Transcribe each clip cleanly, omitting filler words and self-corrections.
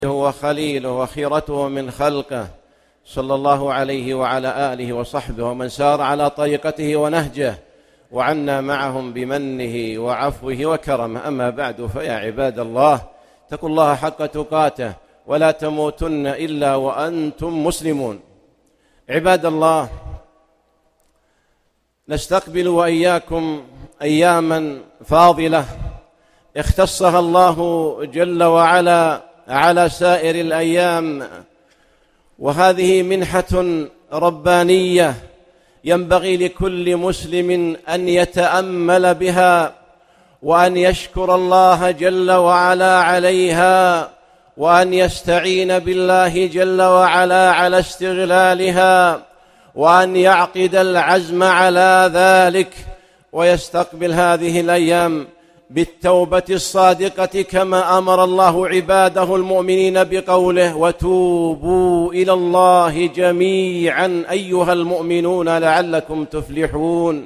هو خليله وخيرته من خلقه صلى الله عليه وعلى آله وصحبه ومن سار على طريقته ونهجه وعنا معهم بمنه وعفوه وكرمه. أما بعد، فيا عباد الله، اتقوا الله حق تقاته ولا تموتن إلا وأنتم مسلمون. عباد الله، نستقبل وإياكم أياما فاضلة اختصها الله جل وعلا على سائر الأيام، وهذه منحة ربانية ينبغي لكل مسلم أن يتأمل بها وأن يشكر الله جل وعلا عليها وأن يستعين بالله جل وعلا على استغلالها وأن يعقد العزم على ذلك ويستقبل هذه الأيام بالتوبة الصادقة كما أمر الله عباده المؤمنين بقوله: وتوبوا إلى الله جميعا أيها المؤمنون لعلكم تفلحون.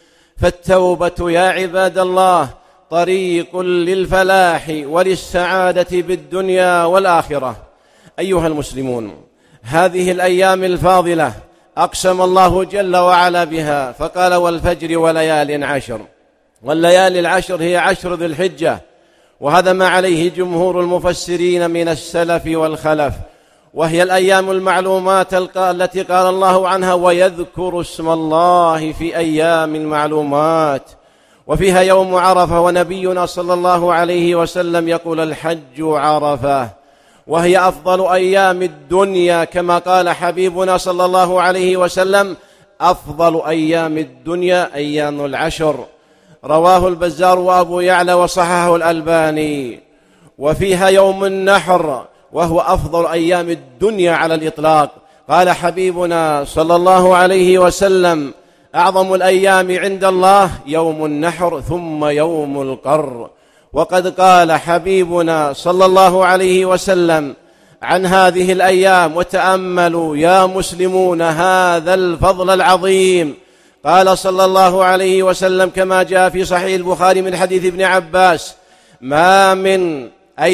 فالتوبة يا عباد الله طريق للفلاح وللسعادة بالدنيا والآخرة. أيها المسلمون، هذه الأيام الفاضلة أقسم الله جل وعلا بها فقال: والفجر وليال عشر. والليالي العشر هي 10 ذي الحجة، وهذا ما عليه جمهور المفسرين من السلف والخلف، وهي الأيام المعلومات التي قال الله عنها: ويذكر اسم الله في أيام معلومات. وفيها يوم عرفة، ونبينا صلى الله عليه وسلم يقول: الحج عرفة، وهي أفضل أيام الدنيا، كما قال حبيبنا صلى الله عليه وسلم: أفضل أيام الدنيا أيام العشر. رواه البزار وأبو يعلى وصححه الألباني. وفيها يوم النحر، وهو أفضل أيام الدنيا على الإطلاق. قال حبيبنا صلى الله عليه وسلم: أعظم الأيام عند الله يوم النحر ثم يوم القر. وقد قال حبيبنا صلى الله عليه وسلم عن هذه الأيام: وتأملوا يا مسلمون هذا الفضل العظيم. قال صلى الله عليه وسلم كما جاء في صحيح البخاري من حديث ابن عباس: ما من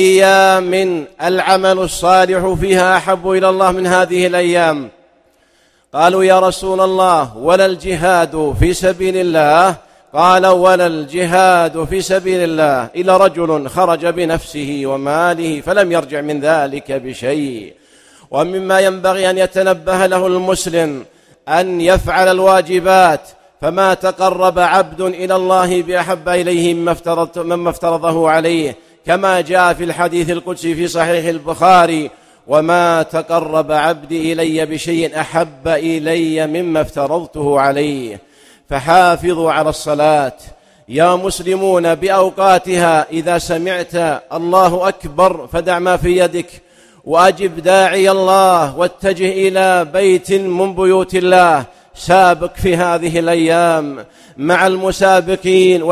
أيام العمل الصالح فيها أحب إلى الله من هذه الأيام. قالوا: يا رسول الله، ولا الجهاد في سبيل الله؟ قال: ولا الجهاد في سبيل الله إلا رجل خرج بنفسه وماله فلم يرجع من ذلك بشيء. ومما ينبغي أن يتنبه له المسلم أن يفعل الواجبات، فما تقرب عبد إلى الله بأحب إليه مما افترضه عليه، كما جاء في الحديث القدسي في صحيح البخاري: وما تقرب عبدي إلي بشيء أحب إلي مما افترضته عليه. فحافظوا على الصلاة يا مسلمون بأوقاتها. إذا سمعت الله أكبر فدع ما في يدك وأجب داعي الله واتجه إلى بيت من بيوت الله. سابق في هذه الأيام مع المسابقين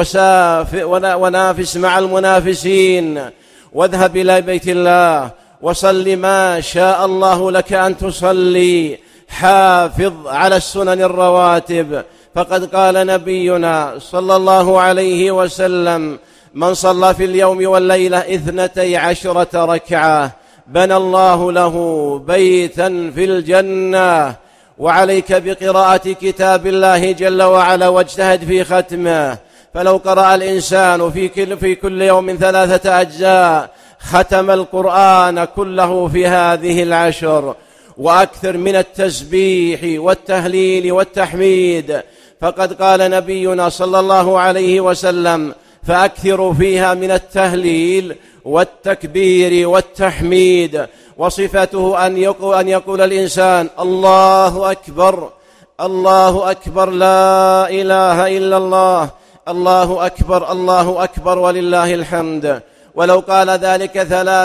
ونافس مع المنافسين، واذهب إلى بيت الله وصل ما شاء الله لك أن تصلي. حافظ على السنن الرواتب، فقد قال نبينا صلى الله عليه وسلم: من صلى في اليوم والليلة 12 ركعة بنى الله له بيتا في الجنة. وعليك بقراءة كتاب الله جل وعلا واجتهد في ختمه، فلو قرأ الإنسان في كل يوم 3 أجزاء ختم القرآن كله في هذه العشر. وأكثر من التسبيح والتهليل والتحميد، فقد قال نبينا صلى الله عليه وسلم: فأكثروا فيها من التهليل والتكبير والتحميد. وصفته أن يقول الإنسان: الله أكبر، الله أكبر، لا إله إلا الله، الله أكبر، الله أكبر ولله الحمد. ولو قال ذلك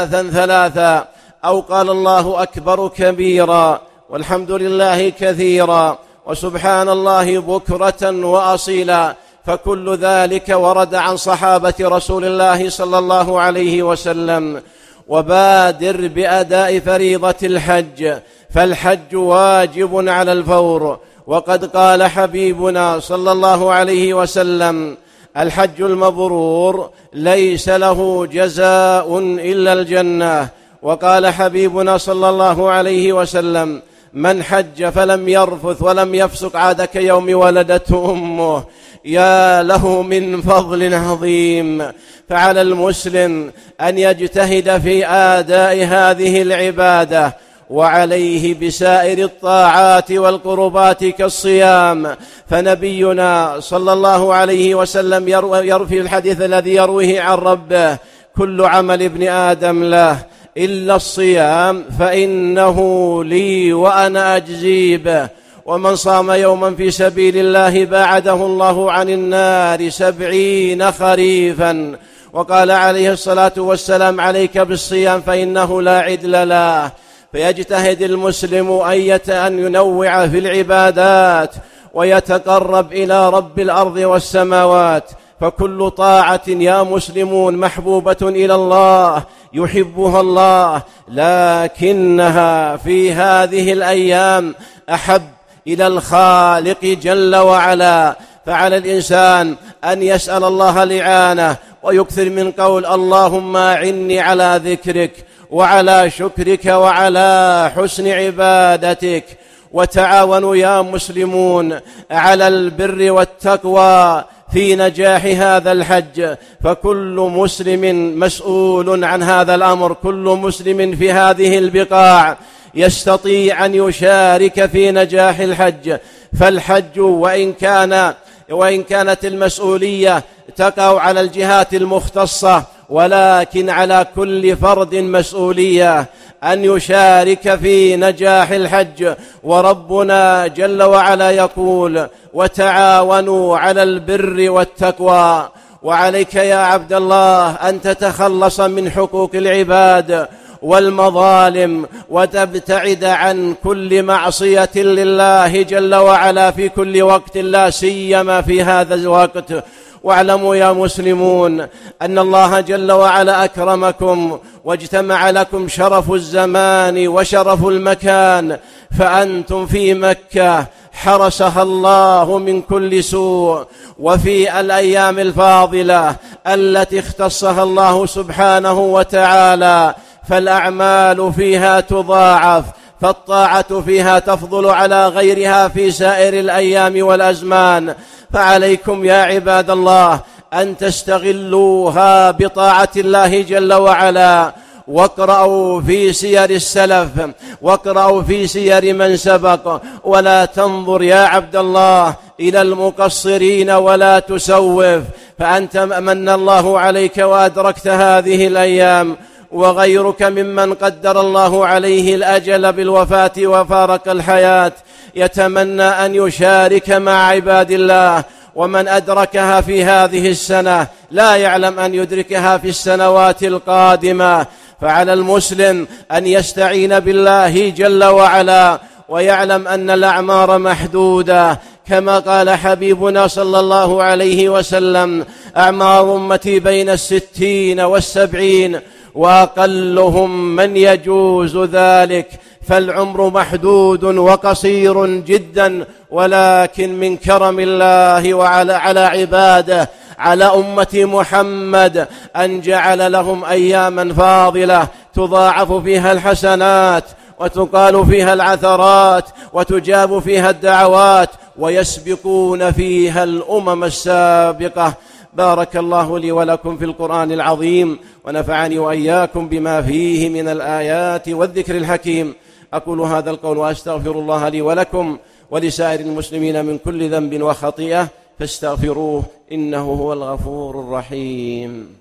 3 أو قال الله أكبر كبيرا والحمد لله كثيرا وسبحان الله بكرة وأصيلا، فكل ذلك ورد عن صحابة رسول الله صلى الله عليه وسلم. وبادر بأداء فريضة الحج، فالحج واجب على الفور. وقد قال حبيبنا صلى الله عليه وسلم: الحج المبرور ليس له جزاء إلا الجنة. وقال حبيبنا صلى الله عليه وسلم: من حج فلم يرفث ولم يفسق عاد كيوم ولدته أمه. يا له من فضل عظيم. فعلى المسلم أن يجتهد في آداء هذه العبادة، وعليه بسائر الطاعات والقربات كالصيام. فنبينا صلى الله عليه وسلم يروي في الحديث الذي يرويه عن ربه: كل عمل ابن آدم له إلا الصيام فإنه لي وأنا أجزي به. ومن صام يوما في سبيل الله باعده الله عن النار 70 خريفا. وقال عليه الصلاة والسلام: عليك بالصيام فإنه لا عدل له. فيجتهد المسلم أن ينوع في العبادات ويتقرب إلى رب الأرض والسماوات. فكل طاعة يا مسلمون محبوبة إلى الله، يحبها الله، لكنها في هذه الأيام أحب إلى الخالق جل وعلا. فعلى الإنسان أن يسأل الله الإعانة ويكثر من قول: اللهم أعني على ذكرك وعلى شكرك وعلى حسن عبادتك. وتعاونوا يا مسلمون على البر والتقوى في نجاح هذا الحج، فكل مسلم مسؤول عن هذا الأمر. كل مسلم في هذه البقاع يستطيع أن يشارك في نجاح الحج. فالحج وإن كانت المسؤولية تقع على الجهات المختصة، ولكن على كل فرد مسؤولية أن يشارك في نجاح الحج. وربنا جل وعلا يقول: وتعاونوا على البر والتقوى. وعليك يا عبد الله أن تتخلص من حقوق العباد والمظالم، وتبتعد عن كل معصية لله جل وعلا في كل وقت، لا سيما في هذا الوقت. واعلموا يا مسلمون أن الله جل وعلا أكرمكم واجتمع لكم شرف الزمان وشرف المكان، فأنتم في مكة حرسها الله من كل سوء. وفي الأيام الفاضلة التي اختصها الله سبحانه وتعالى فالأعمال فيها تضاعف، فالطاعة فيها تفضل على غيرها في سائر الأيام والأزمان. فعليكم يا عباد الله أن تستغلوها بطاعة الله جل وعلا. واقرأوا في سير السلف، واقرأوا في سير من سبق، ولا تنظر يا عبد الله إلى المقصرين ولا تسوف. فأنت من الله عليك وأدركت هذه الأيام، وغيرك ممن قدر الله عليه الأجل بالوفاة وفارق الحياة يتمنى أن يشارك مع عباد الله. ومن أدركها في هذه السنة لا يعلم أن يدركها في السنوات القادمة. فعلى المسلم أن يستعين بالله جل وعلا، ويعلم أن الأعمار محدودة، كما قال حبيبنا صلى الله عليه وسلم: أعمار أمتي بين 60 و70، وأقلهم من يجوز ذلك. فالعمر محدود وقصير جدا، ولكن من كرم الله على عباده، على أمة محمد، أن جعل لهم أياما فاضلة تضاعف فيها الحسنات وتقال فيها العثرات وتجاب فيها الدعوات ويسبقون فيها الأمم السابقة. بارك الله لي ولكم في القرآن العظيم، ونفعني وإياكم بما فيه من الآيات والذكر الحكيم. أقول هذا القول وأستغفر الله لي ولكم ولسائر المسلمين من كل ذنب وخطيئة، فاستغفروه إنه هو الغفور الرحيم.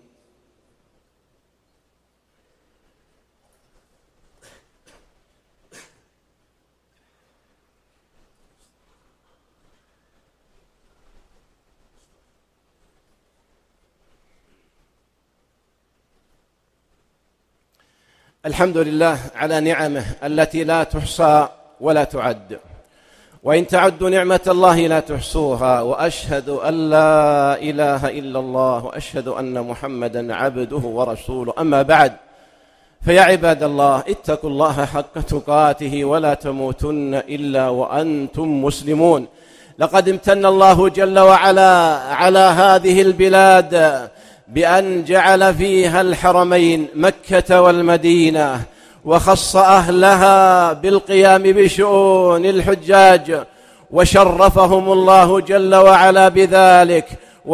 الحمد لله على نعمه التي لا تحصى ولا تعد، وإن تعدوا نعمة الله لا تحصوها. وأشهد أن لا إله إلا الله، وأشهد أن محمدا عبده ورسوله. أما بعد، فيا عباد الله اتقوا الله حق تقاته ولا تموتن إلا وأنتم مسلمون. لقد امتن الله جل وعلا على هذه البلاد بأن جعل فيها الحرمين مكة والمدينة، وخص أهلها بالقيام بشؤون الحجاج، وشرفهم الله جل وعلا بذلك،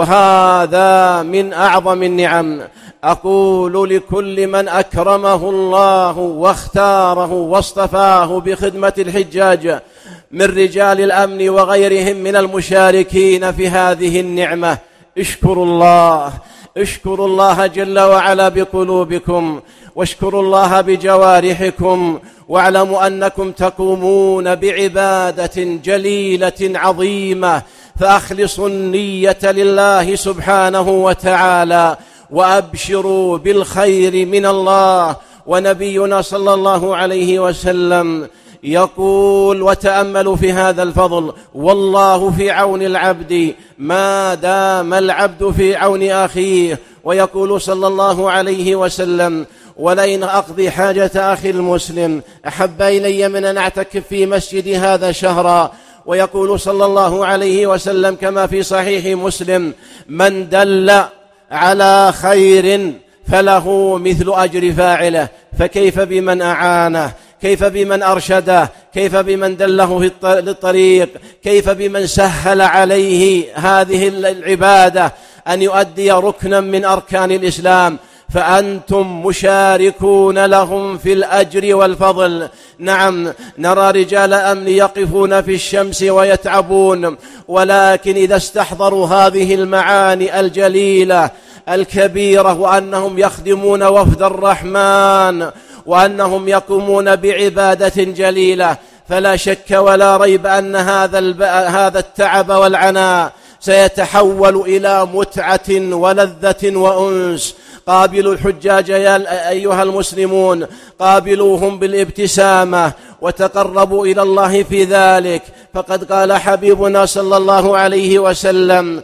وهذا من أعظم النعم. أقول لكل من أكرمه الله واختاره واصطفاه بخدمة الحجاج من رجال الأمن وغيرهم من المشاركين في هذه النعمة: اشكروا الله، اشكروا الله جل وعلا بقلوبكم، واشكروا الله بجوارحكم، واعلموا أنكم تقومون بعبادة جليلة عظيمة، فأخلصوا النية لله سبحانه وتعالى، وأبشروا بالخير من الله. ونبينا صلى الله عليه وسلم يقول، وتأملوا في هذا الفضل: والله في عون العبد ما دام العبد في عون أخيه. ويقول صلى الله عليه وسلم: ولئن أقضي حاجة أخي المسلم أحب إلي من أن أعتكف في مسجد هذا شهرا. ويقول صلى الله عليه وسلم كما في صحيح مسلم: من دل على خير فله مثل أجر فاعله. فكيف بمن أعانه؟ كيف بمن أرشده؟ كيف بمن دله للطريق؟ كيف بمن سهل عليه هذه العبادة أن يؤدي ركنا من أركان الإسلام؟ فأنتم مشاركون لهم في الأجر والفضل. نعم، نرى رجال أمن يقفون في الشمس ويتعبون، ولكن إذا استحضروا هذه المعاني الجليلة الكبيرة، وأنهم يخدمون وفد الرحمن، وأنهم يقومون بعبادة جليلة، فلا شك ولا ريب أن هذا التعب والعناء سيتحول إلى متعة ولذة وأنس. قابلوا الحجاج يا أيها المسلمون، قابلوهم بالابتسامة، وتقربوا إلى الله في ذلك. فقد قال حبيبنا صلى الله عليه وسلم: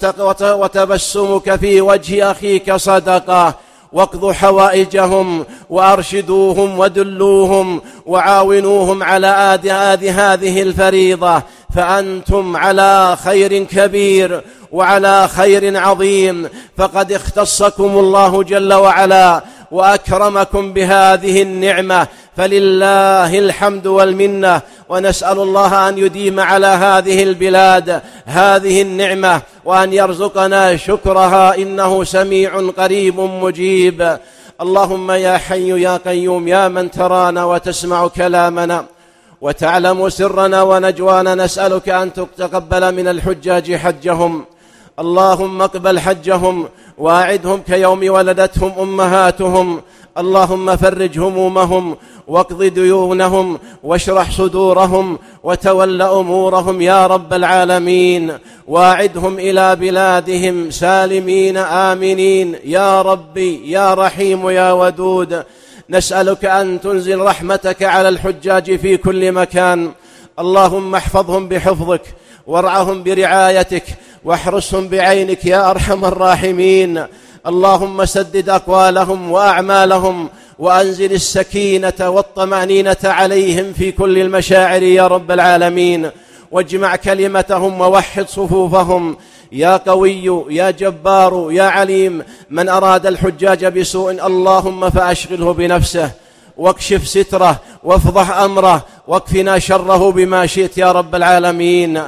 وتبسمك في وجه أخيك صدقة. واقضوا حوائجهم وأرشدوهم ودلوهم وعاونوهم على آداء هذه الفريضة، فأنتم على خير كبير وعلى خير عظيم. فقد اختصكم الله جل وعلا وأكرمكم بهذه النعمة، فلله الحمد والمنة. ونسأل الله أن يديم على هذه البلاد هذه النعمة، وأن يرزقنا شكرها، إنه سميع قريب مجيب. اللهم يا حي يا قيوم، يا من ترانا وتسمع كلامنا وتعلم سرنا ونجوانا، نسألك أن تتقبل من الحجاج حجهم. اللهم اقبل حجهم واعدهم كيوم ولدتهم أمهاتهم. اللهم فرج همومهم واقض ديونهم واشرح صدورهم وتول أمورهم يا رب العالمين، واعدهم إلى بلادهم سالمين آمنين يا ربي يا رحيم يا ودود. نسألك أن تنزل رحمتك على الحجاج في كل مكان. اللهم احفظهم بحفظك، وارعهم برعايتك، واحرسهم بعينك يا أرحم الراحمين. اللهم سدد أقوالهم وأعمالهم، وأنزل السكينة والطمأنينة عليهم في كل المشاعر يا رب العالمين، واجمع كلمتهم ووحد صفوفهم يا قوي يا جبار يا عليم. من أراد الحجاج بسوء اللهم فأشغله بنفسه، واكشف ستره وافضح أمره، واكفنا شره بما شئت يا رب العالمين.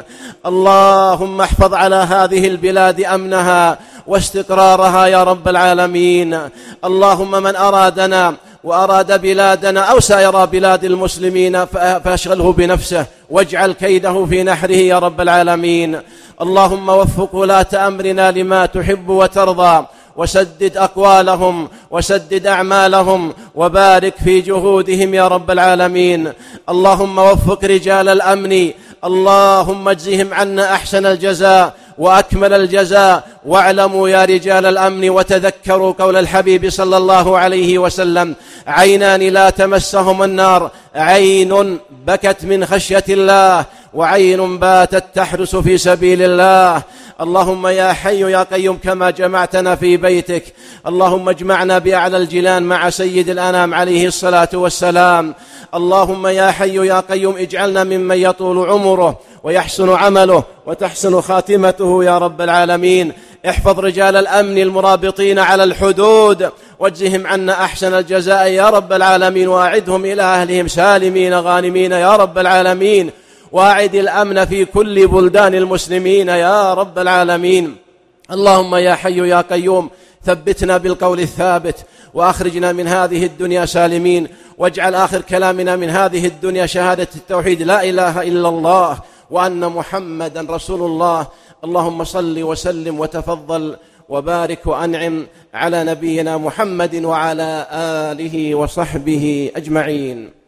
اللهم احفظ على هذه البلاد أمنها واستقرارها يا رب العالمين. اللهم من أرادنا وأراد بلادنا أو سائر بلاد المسلمين فاشغله بنفسه، واجعل كيده في نحره يا رب العالمين. اللهم وفق ولاة أمرنا لما تحب وترضى، وسدد أقوالهم وسدد أعمالهم، وبارك في جهودهم يا رب العالمين. اللهم وفق رجال الأمن، اللهم اجزهم عنا أحسن الجزاء وأكمل الجزاء. واعلموا يا رجال الأمن وتذكروا قول الحبيب صلى الله عليه وسلم: عينان لا تمسهم النار، عين بكت من خشية الله، وعين باتت تحرس في سبيل الله. اللهم يا حي يا قيوم، كما جمعتنا في بيتك اللهم اجمعنا بأعلى الجنان مع سيد الأنام عليه الصلاة والسلام. اللهم يا حي يا قيوم، اجعلنا ممن يطول عمره ويحسن عمله وتحسن خاتمته يا رب العالمين. احفظ رجال الأمن المرابطين على الحدود، واجزهم عنا أحسن الجزاء يا رب العالمين، وأعدهم إلى أهلهم سالمين غانمين يا رب العالمين، وأعد الأمن في كل بلدان المسلمين يا رب العالمين. اللهم يا حي يا قيوم ثبتنا بالقول الثابت، وأخرجنا من هذه الدنيا سالمين، واجعل آخر كلامنا من هذه الدنيا شهادة التوحيد لا إله إلا الله وأن محمدا رسول الله. اللهم صل وسلم وتفضل وبارك وأنعم على نبينا محمد وعلى آله وصحبه أجمعين.